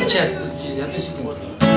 Сейчас, одну секунду.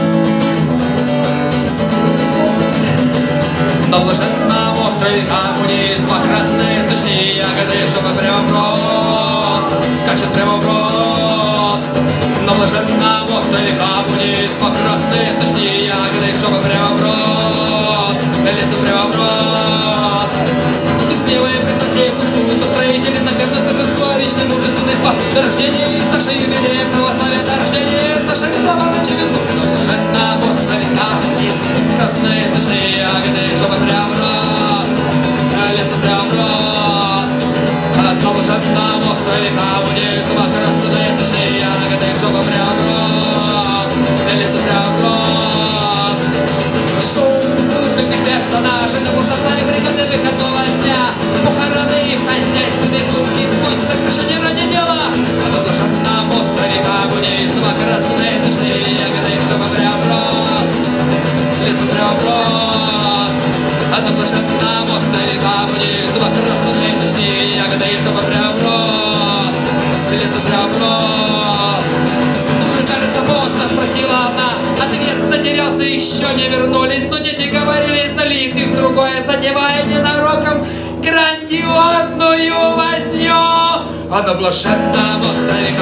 На блаженном острове коммунизма красные точные ягоды, чтобы прямо в рот, скачет прямо в рот. На блаженном острове коммунизма красные точные ягоды, чтобы прямо в рот, лезут прямо в рот. Сделаем красоте пушку, строители наверное торжество, вечный мужественный спад. До рождения из нашей юбилея православия, до рождения из нашей славы очевидно. На блаженном острове коммунизма красные точные ягоды, чтобы прямо в рот, лезут прямо в рот. На блаженном острове коммунизма красные точные ягоды, чтобы прямо в рот, лезут прямо в рот. Шоу музыки персонажи на пустоте бригады выходного дня, похороны и хозяйственные сумки, сквозь сокращение ради дела. На блаженном острове коммунизма красные точные ягоды, чтобы прямо в рот, лезут прямо в рот. На блаженном острове коммунизма красные точные ягоды, чтобы прямо в рот, лезут прямо в рот. Кажется, поздно, спросила она, ответ затерялся, еще не вернулись. Но дети говорили, залиты в другое, задевая ненароком грандиозную возню. А на блаженном острове